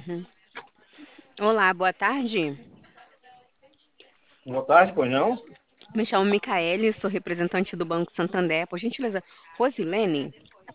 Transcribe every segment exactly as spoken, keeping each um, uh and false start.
Uhum. Olá, boa tarde. Boa tarde, pois não? Me chamo Micaele, sou representante do Banco Santander. Por gentileza, Rosilene?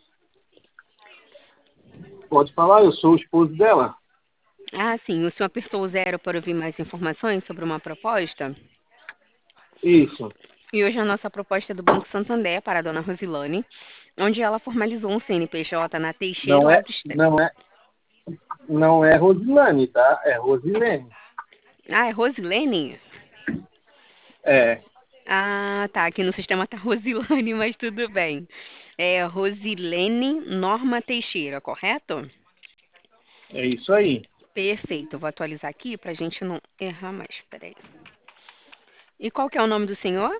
Pode falar, eu sou o esposo dela. Ah, sim, o senhor apertou o zero para ouvir mais informações sobre uma proposta? Isso. E hoje a nossa proposta é do Banco Santander é para a dona Rosilane, onde ela formalizou um C N P J na Teixeira Não é, Alto Estrada. não é, não é Rosilane, tá? É Rosilene. Ah, é Rosilene? É, Ah, tá, aqui no sistema tá Rosilane, mas tudo bem. É Rosilene Norma Teixeira, correto? é isso aí. Perfeito, eu vou atualizar aqui para a gente não errar mais. Peraí. E qual que é o nome do senhor?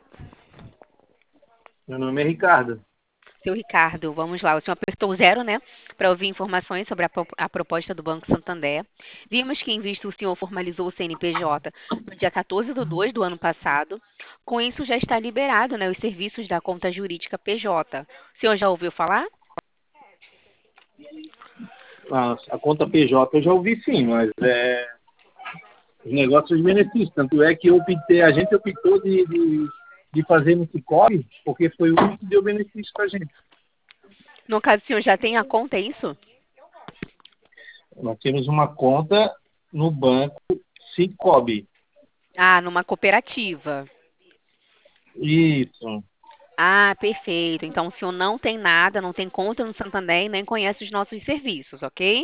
Meu nome é Ricardo. Seu Ricardo, vamos lá. O senhor apertou zero, né? Para ouvir informações sobre a, pro- a proposta do Banco Santander. Vimos que, em vista, o senhor formalizou o C N P J no dia quatorze de dois do ano passado. Com isso, já está liberado, né, os serviços da conta jurídica P J. O senhor já ouviu falar? A, a conta P J eu já ouvi sim, mas é os negócios de benefício. Tanto é que eu optei, a gente optou de, de, de fazer no Cicobi, porque foi o único que deu benefício pra gente. No caso, o senhor já tem a conta, é isso? Nós temos uma conta no banco Cicobi. Ah, numa cooperativa. Isso. Ah, perfeito. Então, o senhor não tem nada, não tem conta no Santander e nem conhece os nossos serviços, ok?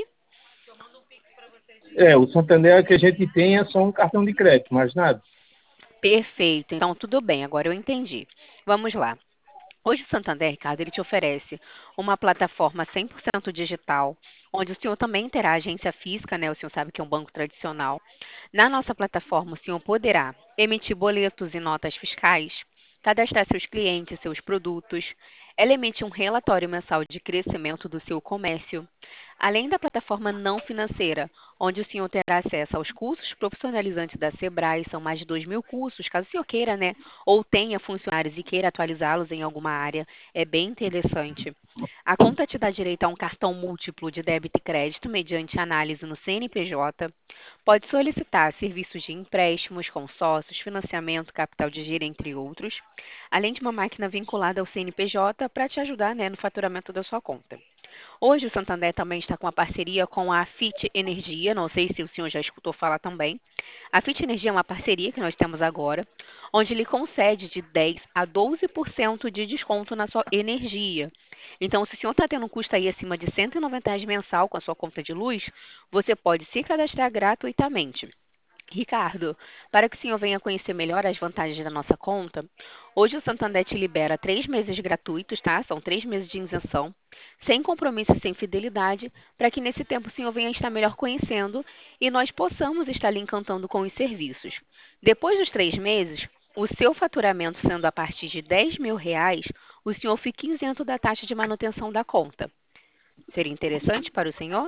É, o Santander que a gente tem é só um cartão de crédito, mais nada. Perfeito. Então, tudo bem, agora eu entendi. Vamos lá. Hoje o Santander, Ricardo, ele te oferece uma plataforma cem por cento digital, onde o senhor também terá agência física, né? O senhor sabe que é um banco tradicional. Na nossa plataforma, o senhor poderá emitir boletos e notas fiscais, cadastrar seus clientes, seus produtos. Ela emite um relatório mensal de crescimento do seu comércio, além da plataforma não financeira, onde o senhor terá acesso aos cursos profissionalizantes da Sebrae, são mais de dois mil cursos, caso o senhor queira, né, ou tenha funcionários e queira atualizá-los em alguma área, é bem interessante. A conta te dá direito a um cartão múltiplo de débito e crédito mediante análise no C N P J. Pode solicitar serviços de empréstimos, consórcios, financiamento, capital de giro, entre outros, além de uma máquina vinculada ao C N P J para te ajudar, né, no faturamento da sua conta. Hoje o Santander também está com uma parceria com a Fit Energia, não sei se o senhor já escutou falar também. A Fit Energia é uma parceria que nós temos agora, onde ele concede de dez a doze por cento de desconto na sua energia. Então, se o senhor está tendo um custo aí acima de cento e noventa reais mensal com a sua conta de luz, você pode se cadastrar gratuitamente. Ricardo, para que o senhor venha conhecer melhor as vantagens da nossa conta, hoje o Santander te libera três meses gratuitos, tá? São três meses de isenção, sem compromisso e sem fidelidade, para que nesse tempo o senhor venha estar melhor conhecendo e nós possamos estar lhe encantando com os serviços. Depois dos três meses, o seu faturamento sendo a partir de dez mil reais, o senhor fica isento da taxa de manutenção da conta. Seria interessante para o senhor?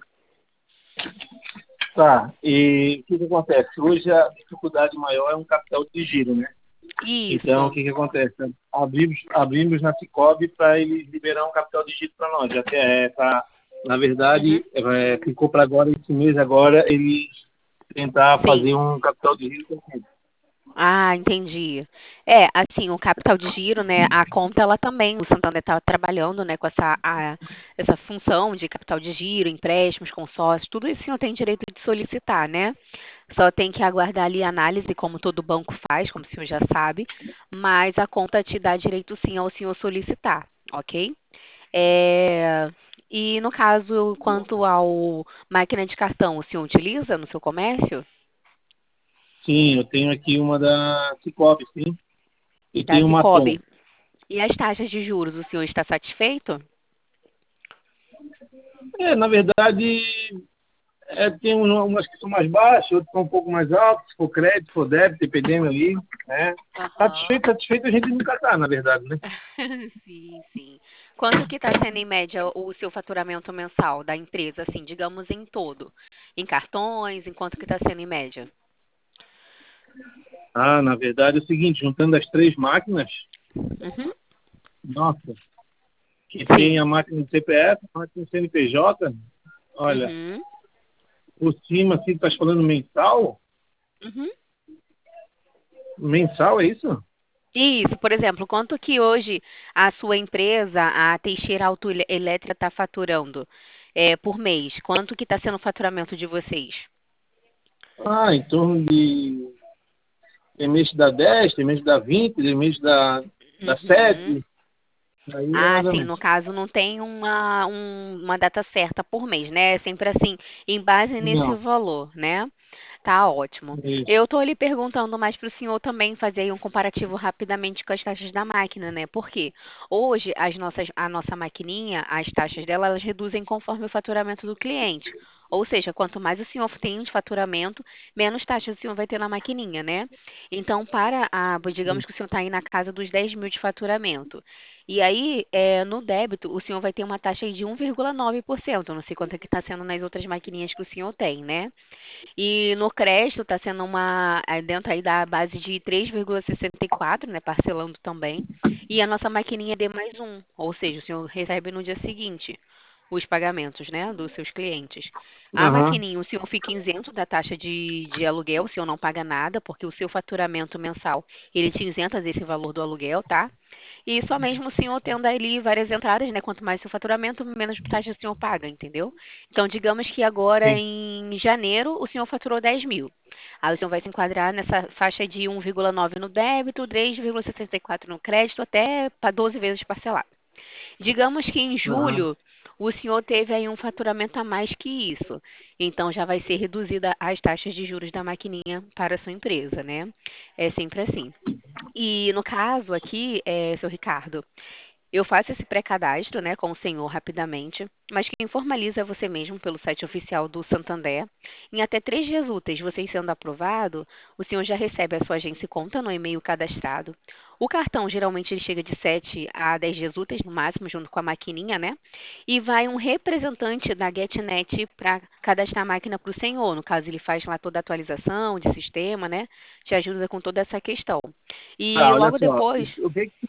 Tá, e o que, que acontece? Hoje a dificuldade maior é um capital de giro, né? Então, o Isso. que, que acontece? Abrimos, abrimos na Cicobi para eles liberar um capital de giro para nós. Já que é, tá, na Uhum. verdade, é, ficou para agora, esse mês agora, eles tentar Sim. fazer um capital de giro com tudo. Ah, entendi. É, assim, o capital de giro, né, a conta, ela também, o Santander está trabalhando, né, com essa, a- essa função de capital de giro, empréstimos, consórcios, tudo isso o senhor tem direito de solicitar, né? Só tem que aguardar ali a análise, como todo banco faz, como o senhor já sabe, mas a conta te dá direito sim ao senhor solicitar, ok? É, e no caso, quanto ao máquina de cartão, o senhor utiliza no seu comércio? Sim, eu tenho aqui uma da Cicobi, sim. E Da tenho uma Tom. Cicobi. E as taxas de juros, o senhor está satisfeito? É, na verdade, é, tem um- umas que são mais baixas, outras que são um pouco mais altas, se for crédito, se for débito, dependendo ali, né? Aham. Satisfeito, satisfeito a gente nunca tá, na verdade, né? Sim, sim. Quanto que está sendo, em média, o seu faturamento mensal da empresa, assim, digamos em todo? Em cartões, em quanto que está sendo em média? Ah, na verdade é o seguinte, juntando as três máquinas, Uhum. nossa, que tem Sim. a máquina de C P F, a máquina de C N P J, olha, Uhum. por cima, assim, tá falando mensal? Uhum. Mensal, é isso? Isso, por exemplo, quanto que hoje a sua empresa, a Teixeira Autoelétrica, está faturando é, por mês? Quanto que está sendo o faturamento de vocês? Ah, em torno de. Tem mês que dá dez, tem mês que dá vinte, tem mês que dá, dá Uhum. sete. Aí é Ah, mais ou sim, no menos. caso não tem uma, um- uma data certa por mês, né? É sempre assim, em base nesse Não, valor, né? Tá ótimo. isso. Eu tô lhe perguntando mais para o senhor também fazer aí um comparativo rapidamente com as taxas da máquina, né? Porque hoje as nossas, a nossa maquininha, as taxas dela, elas reduzem conforme o faturamento do cliente. Ou seja, quanto mais o senhor tem de faturamento, menos taxas o senhor vai ter na maquininha, né? Então, para a, digamos que o senhor está aí na casa dos dez mil de faturamento. E aí, é, no débito, o senhor vai ter uma taxa aí de um vírgula nove por cento. Não sei quanto é que está sendo nas outras maquininhas que o senhor tem, né? E no crédito está sendo uma é, dentro aí da base de três vírgula sessenta e quatro, né, parcelando também. E a nossa maquininha é D mais um, ou seja, o senhor recebe no dia seguinte os pagamentos, né, dos seus clientes. A Aham. maquininha, o senhor fica isento da taxa de, de aluguel, o senhor não paga nada, porque o seu faturamento mensal, ele te isenta desse valor do aluguel, tá? E só mesmo o senhor tendo ali várias entradas, né? Quanto mais seu faturamento, menos taxa o senhor paga, entendeu? Então, digamos que agora Sim. em janeiro o senhor faturou dez mil. Aí o senhor vai se enquadrar nessa faixa de um vírgula nove no débito, três vírgula sessenta e quatro no crédito, até para doze vezes parcelado. Digamos que em Aham. julho o senhor teve aí um faturamento a mais que isso. Então já vai ser reduzida as taxas de juros da maquininha para a sua empresa, né? É sempre assim. E no caso aqui, é, seu Ricardo, eu faço esse pré-cadastro, né, com o senhor rapidamente, mas quem formaliza é você mesmo pelo site oficial do Santander. Em até três dias úteis, você sendo aprovado, o senhor já recebe a sua agência e conta no e-mail cadastrado. O cartão geralmente ele chega de sete a dez dias úteis no máximo, junto com a maquininha, né? E vai um representante da GetNet para cadastrar a máquina para o senhor. No caso, ele faz lá toda a atualização de sistema, né? Te ajuda com toda essa questão. E Tá, olha logo só. depois. O que, que-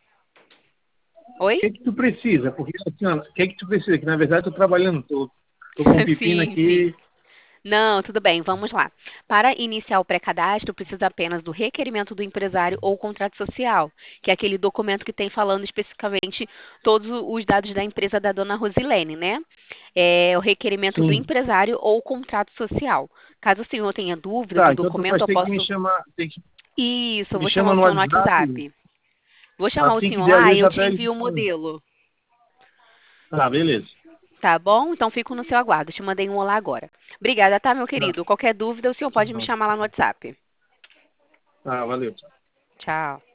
Oi? o que que tu precisa? Porque, assim, ó, o que que tu precisa? Que, na verdade, eu tô trabalhando, tô, tô com um pepino Sim, sim. aqui. Não, tudo bem, vamos lá. Para iniciar o pré-cadastro, precisa apenas do requerimento do empresário ou contrato social, que é aquele documento que tem falando especificamente todos os dados da empresa da dona Rosilene, né? É o requerimento do Sim. empresário ou contrato social. Caso o senhor tenha dúvida Tá, do então tu documento, vai eu ter que me posso. chamar, tem que, Isso, eu me vou chamar chama o no senhor no WhatsApp. WhatsApp. Vou chamar o Assim que senhor der, lá eu e eu já te pego. envio o modelo. Tá, beleza. Tá bom? Então fico no seu aguardo. Te mandei um olá agora. Obrigada, tá, meu Tá, querido? Qualquer dúvida, o senhor pode me tá, chamar lá no WhatsApp. tá, valeu. Tchau.